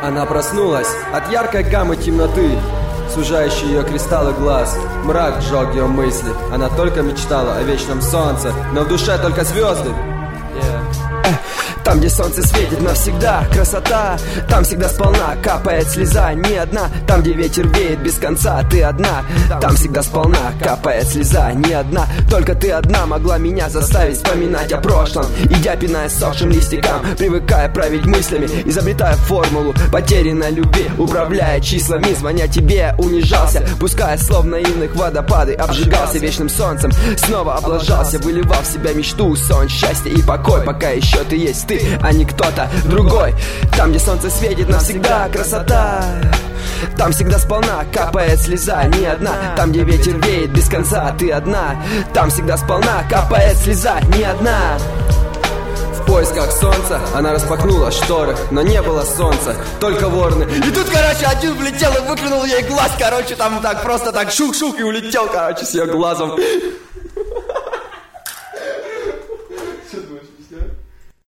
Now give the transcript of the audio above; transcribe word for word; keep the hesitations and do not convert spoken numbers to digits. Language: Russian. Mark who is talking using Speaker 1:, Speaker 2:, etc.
Speaker 1: Она проснулась от яркой гаммы темноты, сужающие ее кристаллы глаз. Мрак сжег ее мысли. Она только мечтала о вечном солнце, но в душе только звезды. yeah. Там, где солнце светит навсегда, красота. Там всегда сполна капает слеза, не одна. Там, где ветер веет без конца, ты одна. Там всегда сполна капает слеза, не одна. Только ты одна могла меня заставить вспоминать о прошлом, идя пиная сохшим листикам, привыкая править мыслями, изобретая формулу потерянной любви, управляя числами, звоня тебе, унижался, пуская слов наивных водопады, обжигался вечным солнцем, снова облажался, выливал в себя мечту, сон, счастье и покой, пока еще ты есть ты, а не кто-то другой. Там, где солнце светит навсегда, красота. Там всегда сполна капает слеза, не одна. Там, где ветер веет без конца, ты одна. Там всегда сполна капает слеза, не одна. В поисках солнца она распахнула шторы, но не было солнца, только ворны. И тут, короче, один влетел и выклюнул ей глаз. Короче, там так просто так шух-шух и улетел, короче, с ее глазом.